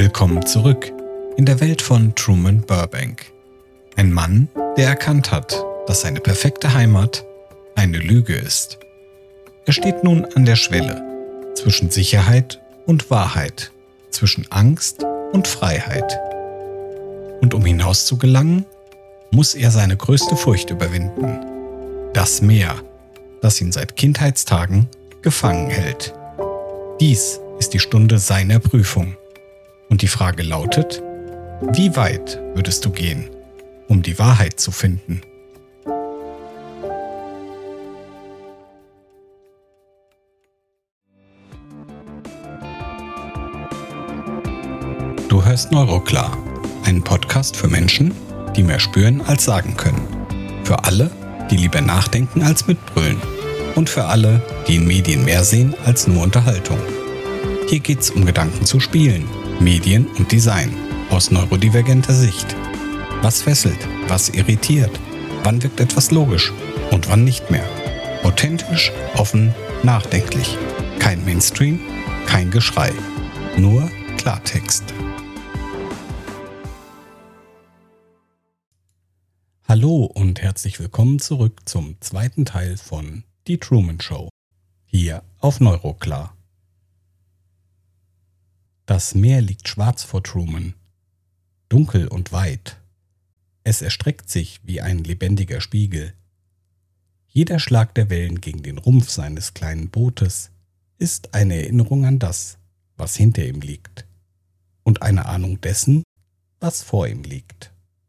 Willkommen zurück in der Welt von Truman Burbank. Ein Mann, der erkannt hat, dass seine perfekte Heimat eine Lüge ist. Er steht nun an der Schwelle zwischen Sicherheit und Wahrheit, zwischen Angst und Freiheit. Und um hinaus zu gelangen, muss er seine größte Furcht überwinden: das Meer, das ihn seit Kindheitstagen gefangen hält. Dies ist die Stunde seiner Prüfung. Und die Frage lautet: Wie weit würdest du gehen, um die Wahrheit zu finden? Du hörst Neuroklar, einen Podcast für Menschen, die mehr spüren als sagen können. Für alle, die lieber nachdenken als mitbrüllen. Und für alle, die in Medien mehr sehen als nur Unterhaltung. Hier geht's um Gedanken zu Spielen, Medien und Design aus neurodivergenter Sicht. Was fesselt, was irritiert, wann wirkt etwas logisch und wann nicht mehr. Authentisch, offen, nachdenklich. Kein Mainstream, kein Geschrei. Nur Klartext. Hallo und herzlich willkommen zurück zum zweiten Teil von Die Truman Show. Hier auf Neuroklar. Das Meer liegt schwarz vor Truman, dunkel und weit. Es erstreckt sich wie ein lebendiger Spiegel. Jeder Schlag der Wellen gegen den Rumpf seines kleinen Bootes ist eine Erinnerung an das, was hinter ihm liegt, und eine Ahnung dessen, was vor ihm liegt.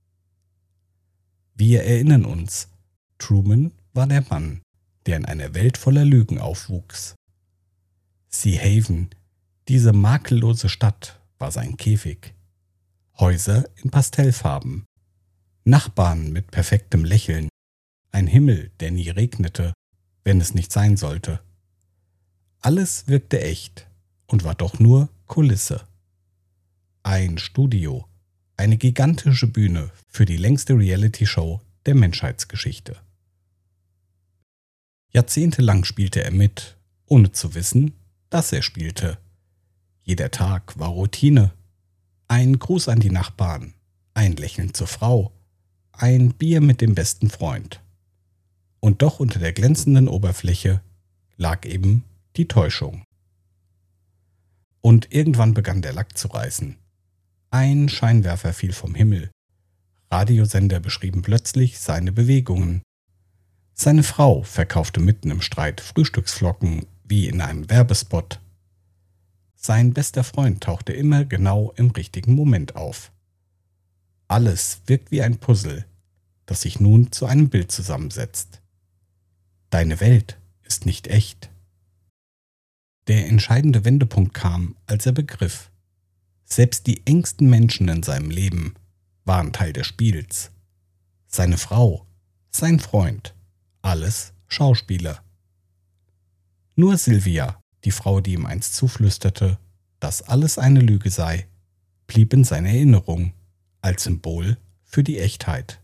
Wir erinnern uns, Truman war der Mann, der in einer Welt voller Lügen aufwuchs. Sea Haven, diese makellose Stadt, war sein Käfig. Häuser in Pastellfarben, Nachbarn mit perfektem Lächeln, ein Himmel, der nie regnete, wenn es nicht sein sollte. Alles wirkte echt und war doch nur Kulisse. Ein Studio, eine gigantische Bühne für die längste Reality-Show der Menschheitsgeschichte. Jahrzehntelang spielte er mit, ohne zu wissen, dass er spielte. Jeder Tag war Routine. Ein Gruß an die Nachbarn, ein Lächeln zur Frau, ein Bier mit dem besten Freund. Und doch unter der glänzenden Oberfläche lag eben die Täuschung. Und irgendwann begann der Lack zu reißen. Ein Scheinwerfer fiel vom Himmel. Radiosender beschrieben plötzlich seine Bewegungen. Seine Frau verkaufte mitten im Streit Frühstücksflocken wie in einem Werbespot. Sein bester Freund tauchte immer genau im richtigen Moment auf. Alles wirkt wie ein Puzzle, das sich nun zu einem Bild zusammensetzt. Deine Welt ist nicht echt. Der entscheidende Wendepunkt kam, als er begriff: Selbst die engsten Menschen in seinem Leben waren Teil des Spiels. Seine Frau, sein Freund, alles Schauspieler. Nur Sylvia, die Frau, die ihm einst zuflüsterte, dass alles eine Lüge sei, blieb in seiner Erinnerung als Symbol für die Echtheit.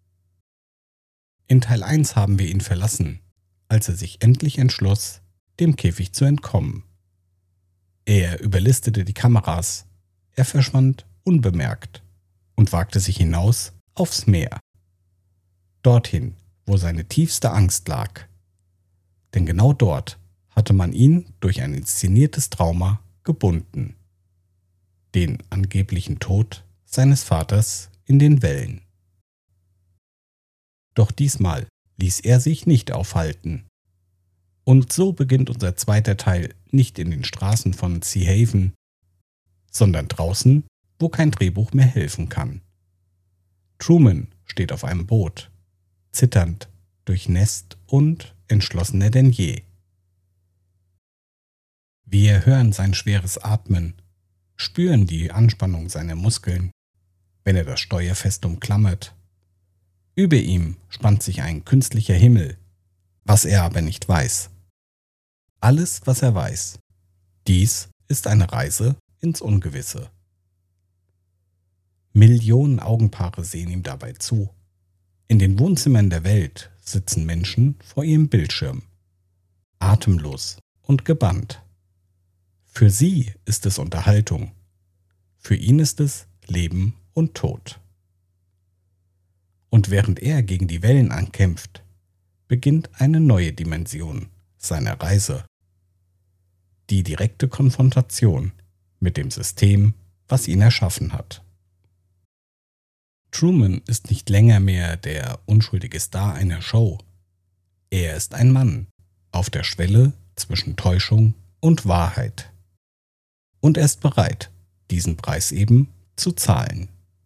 In Teil 1 haben wir ihn verlassen, als er sich endlich entschloss, dem Käfig zu entkommen. Er überlistete die Kameras, er verschwand unbemerkt und wagte sich hinaus aufs Meer. Dorthin, wo seine tiefste Angst lag. Denn genau dort hatte man ihn durch ein inszeniertes Trauma gebunden. Den angeblichen Tod seines Vaters in den Wellen. Doch diesmal ließ er sich nicht aufhalten. Und so beginnt unser zweiter Teil nicht in den Straßen von Sea Haven, sondern draußen, wo kein Drehbuch mehr helfen kann. Truman steht auf einem Boot, zitternd, durchnässt und entschlossener denn je. Wir hören sein schweres Atmen, spüren die Anspannung seiner Muskeln, wenn er das Steuer fest umklammert. Über ihm spannt sich ein künstlicher Himmel, was er aber nicht weiß. Alles, was er weiß: Dies ist eine Reise ins Ungewisse. Millionen Augenpaare sehen ihm dabei zu. In den Wohnzimmern der Welt sitzen Menschen vor ihrem Bildschirm, atemlos und gebannt. Für sie ist es Unterhaltung. Für ihn ist es Leben und Tod. Und während er gegen die Wellen ankämpft, beginnt eine neue Dimension seiner Reise. Die direkte Konfrontation mit dem System, was ihn erschaffen hat. Truman ist nicht länger mehr der unschuldige Star einer Show. Er ist ein Mann auf der Schwelle zwischen Täuschung und Wahrheit. Und er ist bereit, diesen Preis eben zu zahlen.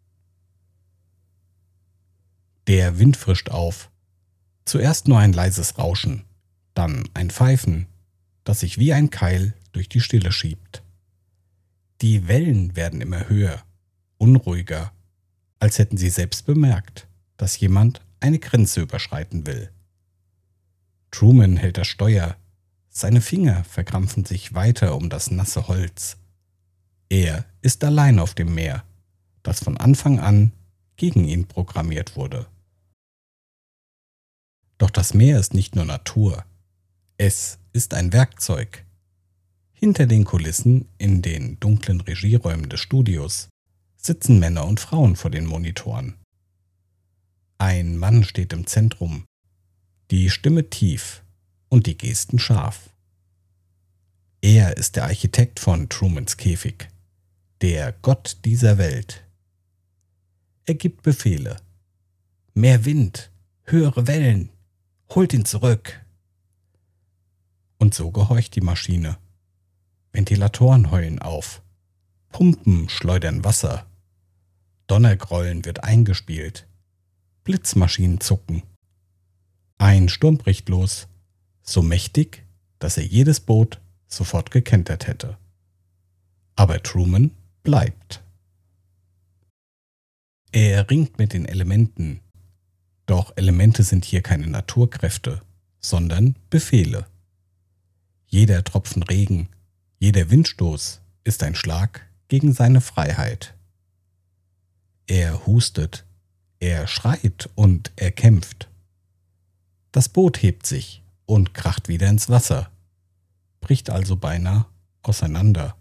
Der Wind frischt auf. Zuerst nur ein leises Rauschen, dann ein Pfeifen, das sich wie ein Keil durch die Stille schiebt. Die Wellen werden immer höher, unruhiger, als hätten sie selbst bemerkt, dass jemand eine Grenze überschreiten will. Truman hält das Steuer, seine Finger verkrampfen sich weiter um das nasse Holz. Er ist allein auf dem Meer, das von Anfang an gegen ihn programmiert wurde. Doch das Meer ist nicht nur Natur, es ist ein Werkzeug. Hinter den Kulissen in den dunklen Regieräumen des Studios sitzen Männer und Frauen vor den Monitoren. Ein Mann steht im Zentrum, die Stimme tief und die Gesten scharf. Er ist der Architekt von Trumans Käfig, der Gott dieser Welt. Er gibt Befehle. Mehr Wind, höhere Wellen, holt ihn zurück. Und so gehorcht die Maschine. Ventilatoren heulen auf, Pumpen schleudern Wasser, Donnergrollen wird eingespielt, Blitzmaschinen zucken. Ein Sturm bricht los, so mächtig, dass er jedes Boot sofort gekentert hätte. Aber Truman bleibt. Er ringt mit den Elementen. Doch Elemente sind hier keine Naturkräfte, sondern Befehle. Jeder Tropfen Regen, jeder Windstoß ist ein Schlag gegen seine Freiheit. Er hustet, er schreit und er kämpft. Das Boot hebt sich und kracht wieder ins Wasser, bricht also beinahe auseinander.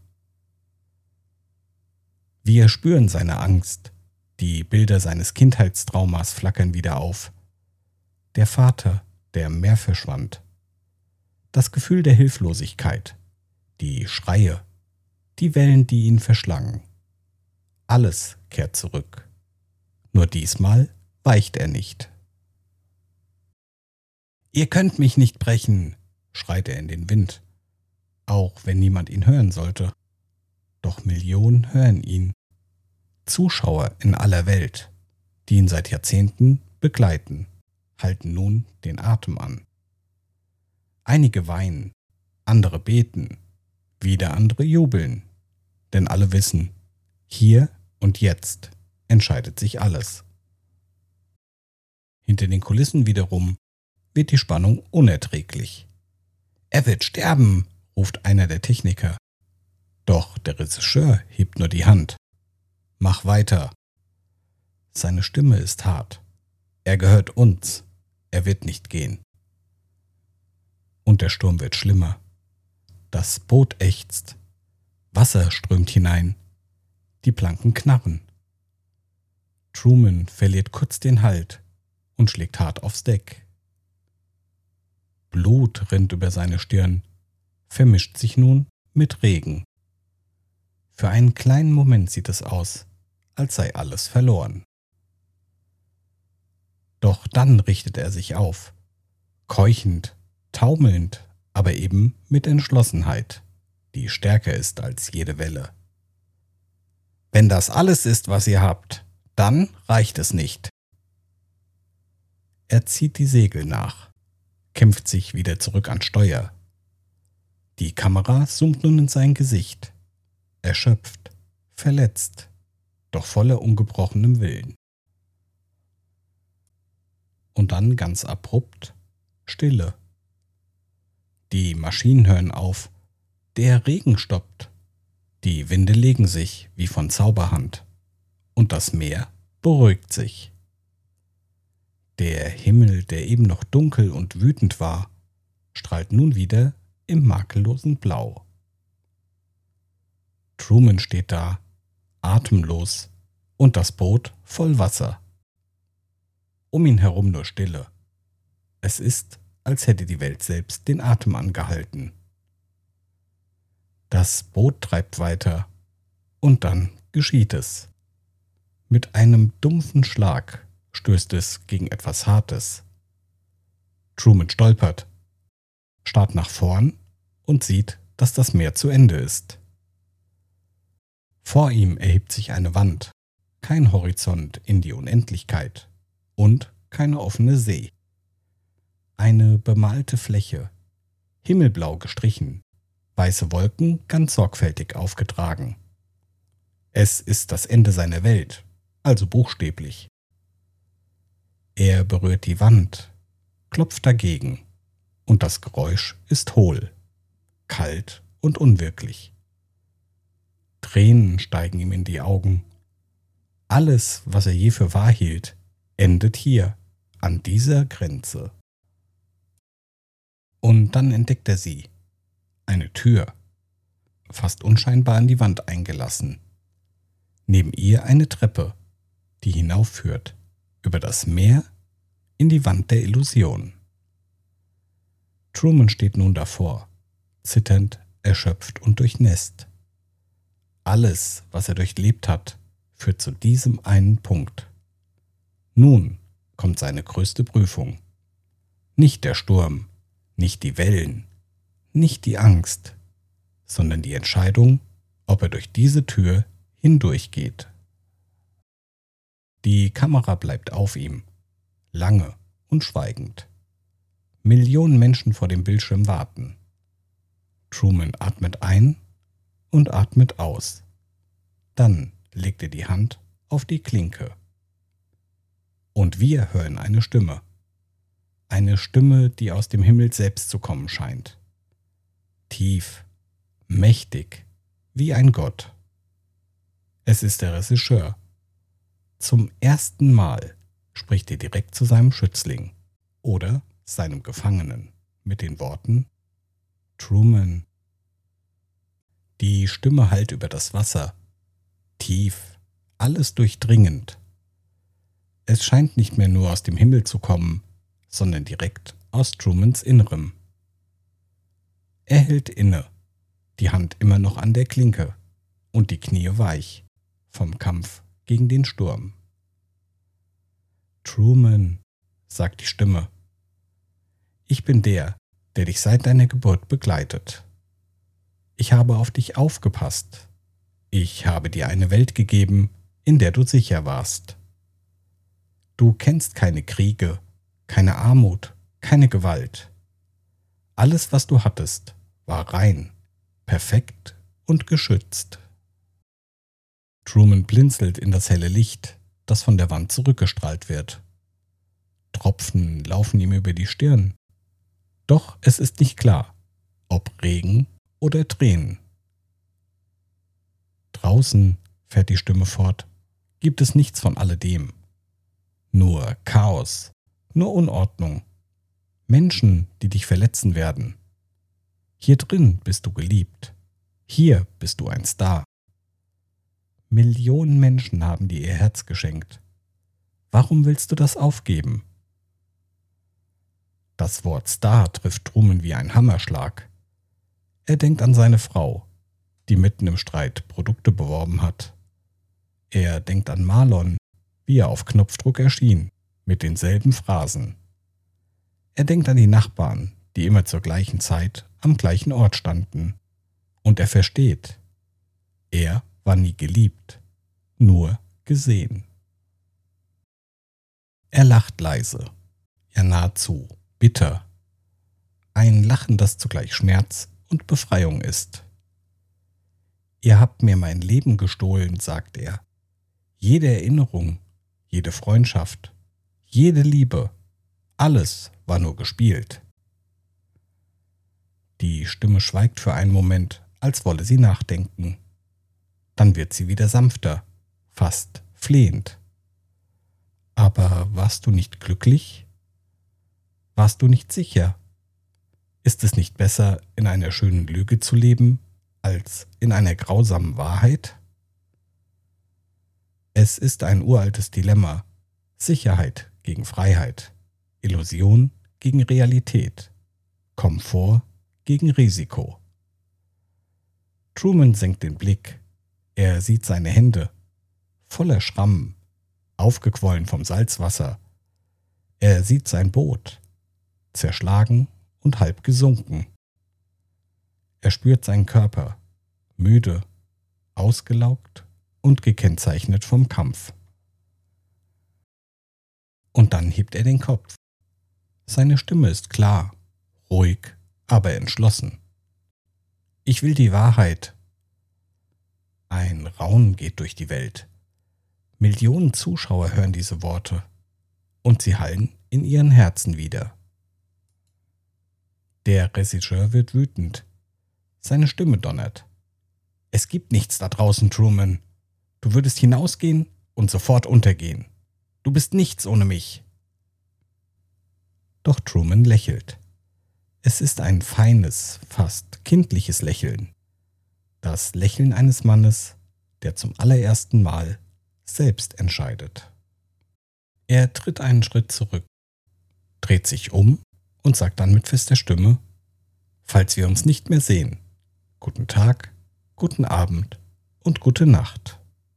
Wir spüren seine Angst. Die Bilder seines Kindheitstraumas flackern wieder auf. Der Vater, der im Meer verschwand. Das Gefühl der Hilflosigkeit. Die Schreie. Die Wellen, die ihn verschlangen. Alles kehrt zurück. Nur diesmal weicht er nicht. »Ihr könnt mich nicht brechen«, schreit er in den Wind, auch wenn niemand ihn hören sollte. Doch Millionen hören ihn. Zuschauer in aller Welt, die ihn seit Jahrzehnten begleiten, halten nun den Atem an. Einige weinen, andere beten, wieder andere jubeln, denn alle wissen, hier und jetzt entscheidet sich alles. Hinter den Kulissen wiederum wird die Spannung unerträglich. »Er wird sterben«, ruft einer der Techniker. Doch der Regisseur hebt nur die Hand. »Mach weiter.« Seine Stimme ist hart. Er gehört uns. Er wird nicht gehen. Und der Sturm wird schlimmer. Das Boot ächzt. Wasser strömt hinein. Die Planken knarren. Truman verliert kurz den Halt und schlägt hart aufs Deck. Blut rinnt über seine Stirn, vermischt sich nun mit Regen. Für einen kleinen Moment sieht es aus, als sei alles verloren. Doch dann richtet er sich auf, keuchend, taumelnd, aber eben mit Entschlossenheit, die stärker ist als jede Welle. »Wenn das alles ist, was ihr habt, dann reicht es nicht.« Er zieht die Segel nach, kämpft sich wieder zurück ans Steuer. Die Kamera zoomt nun in sein Gesicht, erschöpft, verletzt, doch voller ungebrochenem Willen. Und dann ganz abrupt Stille. Die Maschinen hören auf, der Regen stoppt, die Winde legen sich wie von Zauberhand und das Meer beruhigt sich. Der Himmel, der eben noch dunkel und wütend war, strahlt nun wieder im makellosen Blau. Truman steht da, atemlos und das Boot voll Wasser. Um ihn herum nur Stille. Es ist, als hätte die Welt selbst den Atem angehalten. Das Boot treibt weiter und dann geschieht es. Mit einem dumpfen Schlag stößt es gegen etwas Hartes. Truman stolpert, starrt nach vorn und sieht, dass das Meer zu Ende ist. Vor ihm erhebt sich eine Wand, kein Horizont in die Unendlichkeit und keine offene See. Eine bemalte Fläche, himmelblau gestrichen, weiße Wolken ganz sorgfältig aufgetragen. Es ist das Ende seiner Welt, also buchstäblich. Er berührt die Wand, klopft dagegen, und das Geräusch ist hohl, kalt und unwirklich. Tränen steigen ihm in die Augen. Alles, was er je für wahr hielt, endet hier, an dieser Grenze. Und dann entdeckt er sie. Eine Tür, fast unscheinbar in die Wand eingelassen. Neben ihr eine Treppe, die hinaufführt, über das Meer in die Wand der Illusion. Truman steht nun davor, zitternd, erschöpft und durchnässt. Alles, was er durchlebt hat, führt zu diesem einen Punkt. Nun kommt seine größte Prüfung. Nicht der Sturm, nicht die Wellen, nicht die Angst, sondern die Entscheidung, ob er durch diese Tür hindurchgeht. Die Kamera bleibt auf ihm, lange und schweigend. Millionen Menschen vor dem Bildschirm warten. Truman atmet ein und atmet aus. Dann legt er die Hand auf die Klinke. Und wir hören eine Stimme. Eine Stimme, die aus dem Himmel selbst zu kommen scheint. Tief, mächtig, wie ein Gott. Es ist der Regisseur. Zum ersten Mal spricht er direkt zu seinem Schützling oder seinem Gefangenen mit den Worten Truman. Die Stimme hallt über das Wasser, tief, alles durchdringend. Es scheint nicht mehr nur aus dem Himmel zu kommen, sondern direkt aus Trumans Innerem. Er hält inne, die Hand immer noch an der Klinke und die Knie weich vom Kampf gegen den Sturm. Truman, sagt die Stimme, ich bin der dich seit deiner Geburt begleitet. Ich habe auf dich aufgepasst. Ich habe dir eine Welt gegeben, in der du sicher warst. Du kennst keine Kriege, keine Armut, keine Gewalt. Alles, was du hattest, war rein, perfekt und geschützt. Truman blinzelt in das helle Licht, das von der Wand zurückgestrahlt wird. Tropfen laufen ihm über die Stirn. Doch es ist nicht klar, ob Regen oder Tränen. Draußen, fährt die Stimme fort, gibt es nichts von alledem. Nur Chaos, nur Unordnung. Menschen, die dich verletzen werden. Hier drin bist du geliebt. Hier bist du ein Star. Millionen Menschen haben dir ihr Herz geschenkt. Warum willst du das aufgeben? Das Wort Star trifft Truman wie ein Hammerschlag. Er denkt an seine Frau, die mitten im Streit Produkte beworben hat. Er denkt an Marlon, wie er auf Knopfdruck erschien, mit denselben Phrasen. Er denkt an die Nachbarn, die immer zur gleichen Zeit am gleichen Ort standen. Und er versteht, er war nie geliebt, nur gesehen. Er lacht leise, ja nahezu bitter. Ein Lachen, das zugleich Schmerz und Befreiung ist. Ihr habt mir mein Leben gestohlen, sagt er. Jede Erinnerung, jede Freundschaft, jede Liebe, alles war nur gespielt. Die Stimme schweigt für einen Moment, als wolle sie nachdenken. Dann wird sie wieder sanfter, fast flehend. Aber warst du nicht glücklich? Warst du nicht sicher? Ist es nicht besser, in einer schönen Lüge zu leben, als in einer grausamen Wahrheit? Es ist ein uraltes Dilemma. Sicherheit gegen Freiheit, Illusion gegen Realität, Komfort gegen Risiko. Truman senkt den Blick. Er sieht seine Hände, voller Schrammen, aufgequollen vom Salzwasser. Er sieht sein Boot, zerschlagen und halb gesunken. Er spürt seinen Körper, müde, ausgelaugt und gekennzeichnet vom Kampf. Und dann hebt er den Kopf. Seine Stimme ist klar, ruhig, aber entschlossen. Ich will die Wahrheit. Ein Raunen geht durch die Welt. Millionen Zuschauer hören diese Worte und sie hallen in ihren Herzen wieder. Der Regisseur wird wütend. Seine Stimme donnert. Es gibt nichts da draußen, Truman. Du würdest hinausgehen und sofort untergehen. Du bist nichts ohne mich. Doch Truman lächelt. Es ist ein feines, fast kindliches Lächeln. Das Lächeln eines Mannes, der zum allerersten Mal selbst entscheidet. Er tritt einen Schritt zurück, dreht sich um und sagt dann mit fester Stimme: Falls wir uns nicht mehr sehen, guten Tag, guten Abend und gute Nacht.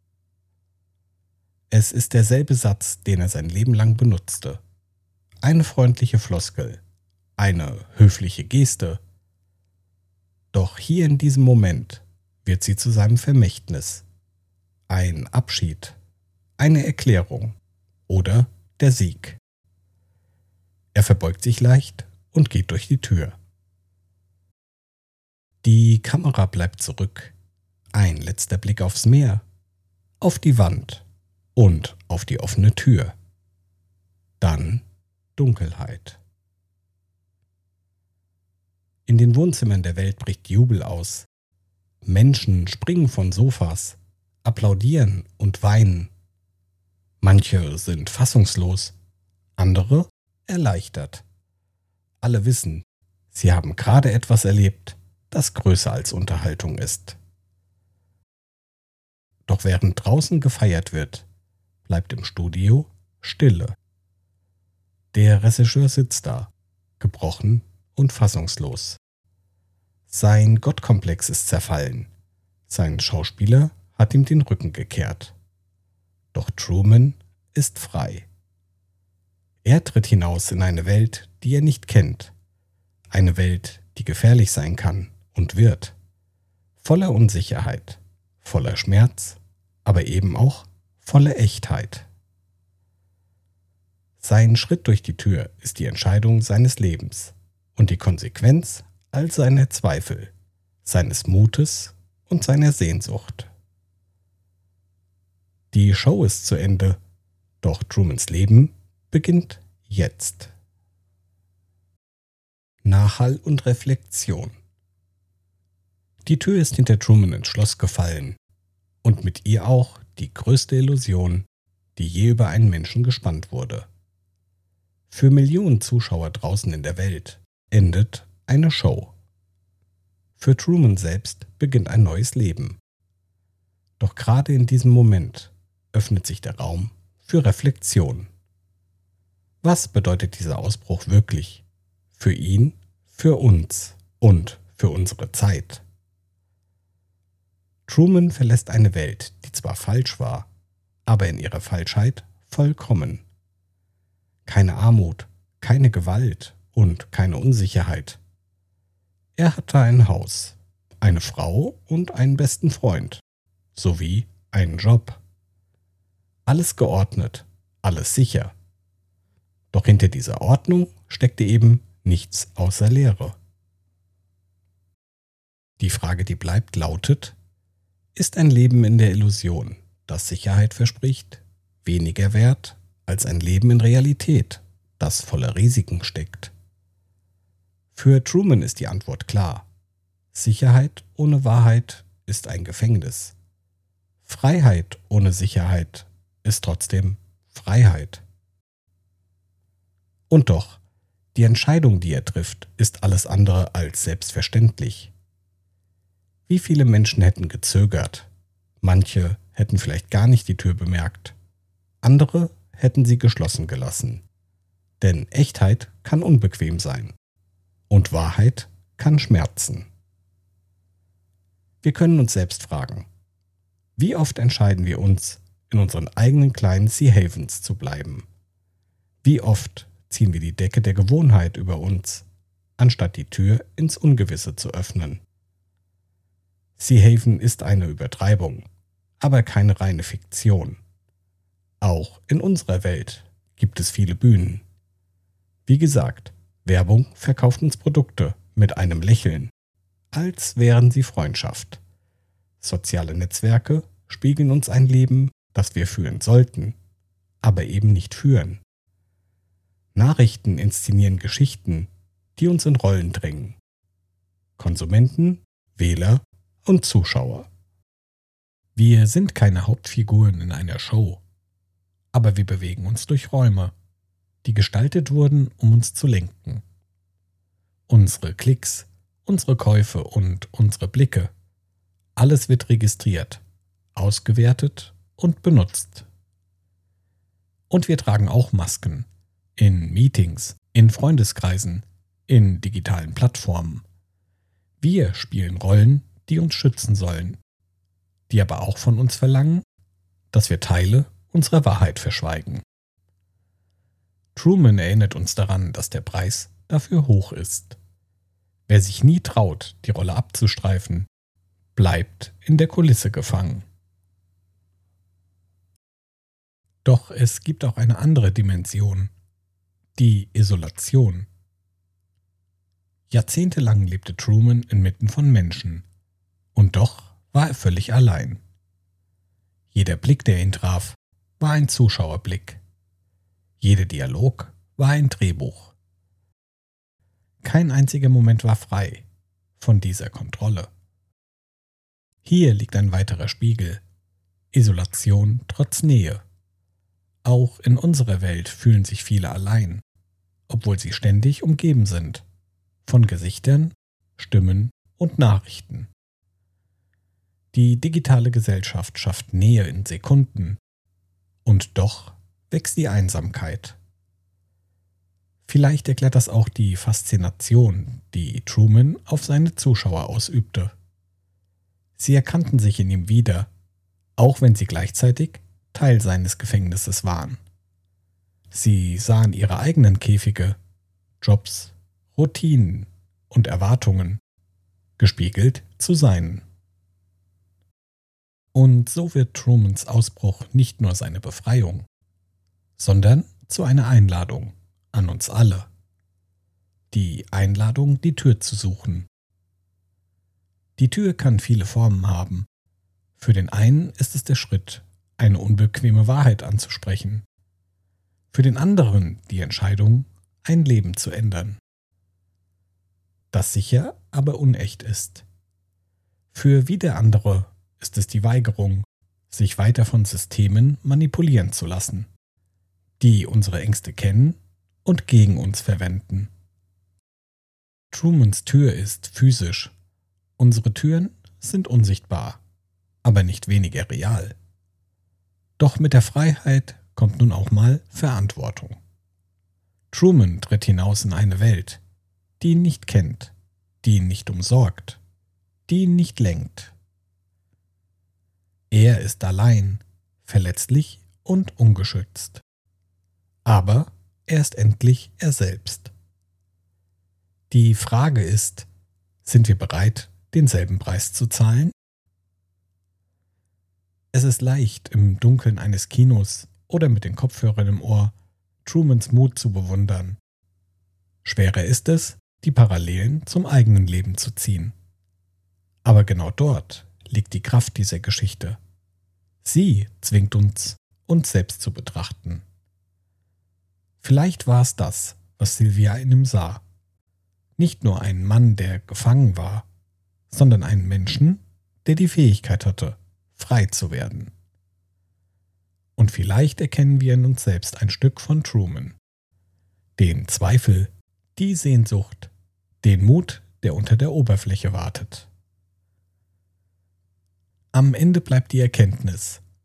Es ist derselbe Satz, den er sein Leben lang benutzte. Eine freundliche Floskel, eine höfliche Geste. Doch hier in diesem Moment wird sie zu seinem Vermächtnis. Ein Abschied, eine Erklärung oder der Sieg. Er verbeugt sich leicht und geht durch die Tür. Die Kamera bleibt zurück. Ein letzter Blick aufs Meer, auf die Wand und auf die offene Tür. Dann Dunkelheit. In den Wohnzimmern der Welt bricht Jubel aus. Menschen springen von Sofas, applaudieren und weinen. Manche sind fassungslos, andere erleichtert. Alle wissen, sie haben gerade etwas erlebt, das größer als Unterhaltung ist. Doch während draußen gefeiert wird, bleibt im Studio Stille. Der Regisseur sitzt da, gebrochen und fassungslos. Sein Gottkomplex ist zerfallen. Sein Schauspieler hat ihm den Rücken gekehrt. Doch Truman ist frei. Er tritt hinaus in eine Welt, die er nicht kennt. Eine Welt, die gefährlich sein kann und wird. Voller Unsicherheit, voller Schmerz, aber eben auch voller Echtheit. Sein Schritt durch die Tür ist die Entscheidung seines Lebens und die Konsequenz all seiner Zweifel, seines Mutes und seiner Sehnsucht. Die Show ist zu Ende, doch Trumans Leben beginnt jetzt. Nachhall und Reflexion. Die Tür ist hinter Truman ins Schloss gefallen und mit ihr auch die größte Illusion, die je über einen Menschen gespannt wurde. Für Millionen Zuschauer draußen in der Welt endet eine Show. Für Truman selbst beginnt ein neues Leben. Doch gerade in diesem Moment öffnet sich der Raum für Reflexion. Was bedeutet dieser Ausbruch wirklich? Für ihn, für uns und für unsere Zeit. Truman verlässt eine Welt, die zwar falsch war, aber in ihrer Falschheit vollkommen. Keine Armut, keine Gewalt und keine Unsicherheit. Er hatte ein Haus, eine Frau und einen besten Freund, sowie einen Job. Alles geordnet, alles sicher. Doch hinter dieser Ordnung steckte eben nichts außer Leere. Die Frage, die bleibt, lautet: Ist ein Leben in der Illusion, das Sicherheit verspricht, weniger wert als ein Leben in Realität, das voller Risiken steckt? Für Truman ist die Antwort klar. Sicherheit ohne Wahrheit ist ein Gefängnis. Freiheit ohne Sicherheit ist trotzdem Freiheit. Und doch, die Entscheidung, die er trifft, ist alles andere als selbstverständlich. Wie viele Menschen hätten gezögert? Manche hätten vielleicht gar nicht die Tür bemerkt. Andere hätten sie geschlossen gelassen. Denn Echtheit kann unbequem sein. Und Wahrheit kann schmerzen. Wir können uns selbst fragen, wie oft entscheiden wir uns, in unseren eigenen kleinen Sea Havens zu bleiben? Wie oft ziehen wir die Decke der Gewohnheit über uns, anstatt die Tür ins Ungewisse zu öffnen? Sea Haven ist eine Übertreibung, aber keine reine Fiktion. Auch in unserer Welt gibt es viele Bühnen. Wie gesagt, Werbung verkauft uns Produkte mit einem Lächeln, als wären sie Freundschaft. Soziale Netzwerke spiegeln uns ein Leben, das wir führen sollten, aber eben nicht führen. Nachrichten inszenieren Geschichten, die uns in Rollen drängen. Konsumenten, Wähler und Zuschauer. Wir sind keine Hauptfiguren in einer Show, aber wir bewegen uns durch Räume, die gestaltet wurden, um uns zu lenken. Unsere Klicks, unsere Käufe und unsere Blicke, alles wird registriert, ausgewertet und benutzt. Und wir tragen auch Masken in Meetings, in Freundeskreisen, in digitalen Plattformen. Wir spielen Rollen, die uns schützen sollen, die aber auch von uns verlangen, dass wir Teile unserer Wahrheit verschweigen. Truman erinnert uns daran, dass der Preis dafür hoch ist. Wer sich nie traut, die Rolle abzustreifen, bleibt in der Kulisse gefangen. Doch es gibt auch eine andere Dimension, die Isolation. Jahrzehntelang lebte Truman inmitten von Menschen, und doch war er völlig allein. Jeder Blick, der ihn traf, war ein Zuschauerblick. Jeder Dialog war ein Drehbuch. Kein einziger Moment war frei von dieser Kontrolle. Hier liegt ein weiterer Spiegel. Isolation trotz Nähe. Auch in unserer Welt fühlen sich viele allein, obwohl sie ständig umgeben sind von Gesichtern, Stimmen und Nachrichten. Die digitale Gesellschaft schafft Nähe in Sekunden, und doch wächst die Einsamkeit. Vielleicht erklärt das auch die Faszination, die Truman auf seine Zuschauer ausübte. Sie erkannten sich in ihm wieder, auch wenn sie gleichzeitig Teil seines Gefängnisses waren. Sie sahen ihre eigenen Käfige, Jobs, Routinen und Erwartungen, gespiegelt zu seinen. Und so wird Trumans Ausbruch nicht nur seine Befreiung, sondern zu einer Einladung an uns alle. Die Einladung, die Tür zu suchen. Die Tür kann viele Formen haben. Für den einen ist es der Schritt, eine unbequeme Wahrheit anzusprechen. Für den anderen die Entscheidung, ein Leben zu ändern, das sicher, aber unecht ist. Für wieder andere ist es die Weigerung, sich weiter von Systemen manipulieren zu lassen, die unsere Ängste kennen und gegen uns verwenden. Trumans Tür ist physisch. Unsere Türen sind unsichtbar, aber nicht weniger real. Doch mit der Freiheit kommt nun auch mal Verantwortung. Truman tritt hinaus in eine Welt, die ihn nicht kennt, die ihn nicht umsorgt, die ihn nicht lenkt. Er ist allein, verletzlich und ungeschützt. Aber er ist endlich er selbst. Die Frage ist, sind wir bereit, denselben Preis zu zahlen? Es ist leicht, im Dunkeln eines Kinos oder mit den Kopfhörern im Ohr Trumans Mut zu bewundern. Schwerer ist es, die Parallelen zum eigenen Leben zu ziehen. Aber genau dort liegt die Kraft dieser Geschichte. Sie zwingt uns selbst zu betrachten. Vielleicht war es das, was Sylvia in ihm sah. Nicht nur einen Mann, der gefangen war, sondern einen Menschen, der die Fähigkeit hatte, frei zu werden. Und vielleicht erkennen wir in uns selbst ein Stück von Truman. Den Zweifel, die Sehnsucht, den Mut, der unter der Oberfläche wartet. Am Ende bleibt die Erkenntnis,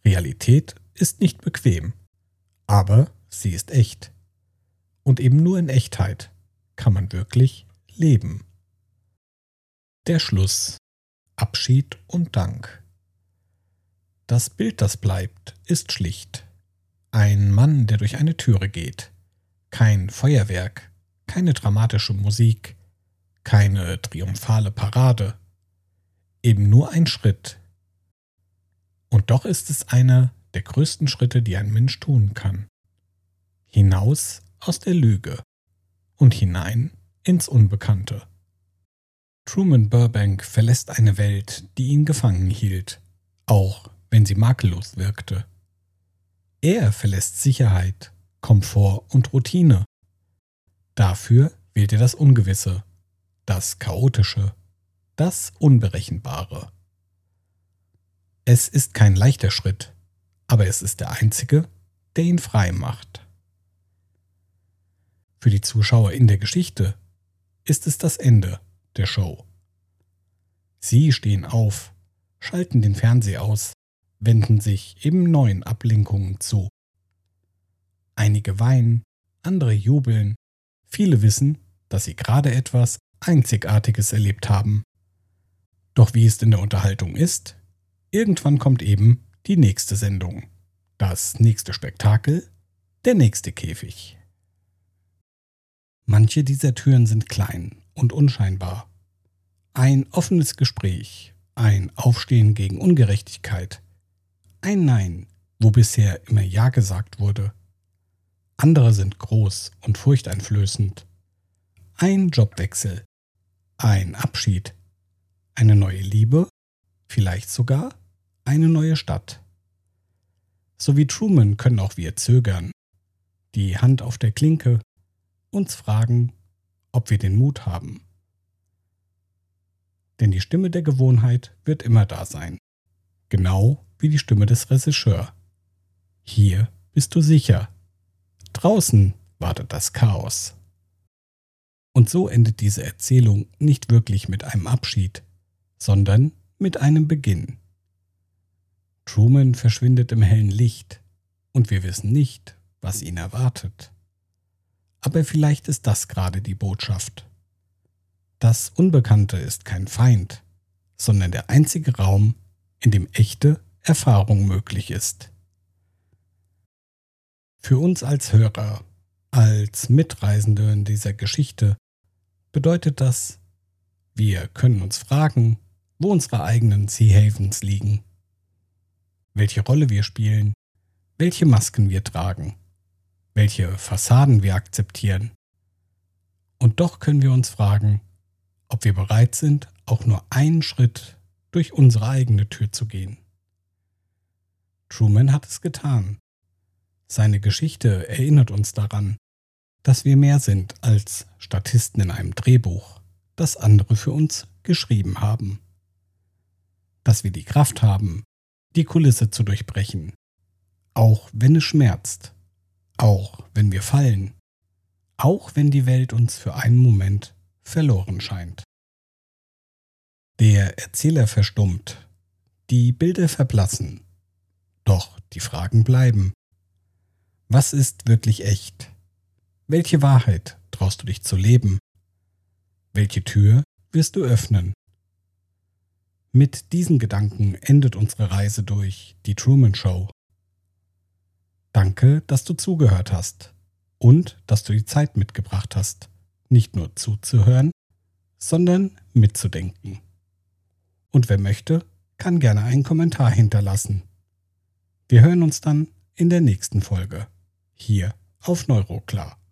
Realität ist nicht bequem, aber sie ist echt. Und eben nur in Echtheit kann man wirklich leben. Der Schluss. Abschied und Dank. Das Bild, das bleibt, ist schlicht. Ein Mann, der durch eine Türe geht. Kein Feuerwerk, keine dramatische Musik, keine triumphale Parade. Eben nur ein Schritt. Und doch ist es einer der größten Schritte, die ein Mensch tun kann. Hinaus aus der Lüge und hinein ins Unbekannte. Truman Burbank verlässt eine Welt, die ihn gefangen hielt, auch wenn sie makellos wirkte. Er verlässt Sicherheit, Komfort und Routine. Dafür wählt er das Ungewisse, das Chaotische, das Unberechenbare. Es ist kein leichter Schritt, aber es ist der einzige, der ihn frei macht. Für die Zuschauer in der Geschichte ist es das Ende der Show. Sie stehen auf, schalten den Fernseher aus, wenden sich eben neuen Ablenkungen zu. Einige weinen, andere jubeln, viele wissen, dass sie gerade etwas Einzigartiges erlebt haben. Doch wie es in der Unterhaltung ist, irgendwann kommt eben die nächste Sendung, das nächste Spektakel, der nächste Käfig. Manche dieser Türen sind klein und unscheinbar. Ein offenes Gespräch, ein Aufstehen gegen Ungerechtigkeit, ein Nein, wo bisher immer Ja gesagt wurde. Andere sind groß und furchteinflößend. Ein Jobwechsel, ein Abschied, eine neue Liebe, vielleicht sogar eine neue Stadt. So wie Truman können auch wir zögern, die Hand auf der Klinke, uns fragen, ob wir den Mut haben. Denn die Stimme der Gewohnheit wird immer da sein, genau wie die Stimme des Regisseurs. Hier bist du sicher. Draußen wartet das Chaos. Und so endet diese Erzählung nicht wirklich mit einem Abschied, sondern mit einem Beginn. Truman verschwindet im hellen Licht und wir wissen nicht, was ihn erwartet. Aber vielleicht ist das gerade die Botschaft. Das Unbekannte ist kein Feind, sondern der einzige Raum, in dem echte Erfahrung möglich ist. Für uns als Hörer, als Mitreisende in dieser Geschichte, bedeutet das, wir können uns fragen, wo unsere eigenen Sea Havens liegen, welche Rolle wir spielen, welche Masken wir tragen, welche Fassaden wir akzeptieren. Und doch können wir uns fragen, ob wir bereit sind, auch nur einen Schritt durch unsere eigene Tür zu gehen. Truman hat es getan. Seine Geschichte erinnert uns daran, dass wir mehr sind als Statisten in einem Drehbuch, das andere für uns geschrieben haben. Dass wir die Kraft haben, die Kulisse zu durchbrechen, auch wenn es schmerzt, auch wenn wir fallen, auch wenn die Welt uns für einen Moment verloren scheint. Der Erzähler verstummt, die Bilder verblassen, doch die Fragen bleiben. Was ist wirklich echt? Welche Wahrheit traust du dich zu leben? Welche Tür wirst du öffnen? Mit diesen Gedanken endet unsere Reise durch die Truman Show. Danke, dass du zugehört hast und dass du die Zeit mitgebracht hast, nicht nur zuzuhören, sondern mitzudenken. Und wer möchte, kann gerne einen Kommentar hinterlassen. Wir hören uns dann in der nächsten Folge, hier auf Neuroklar.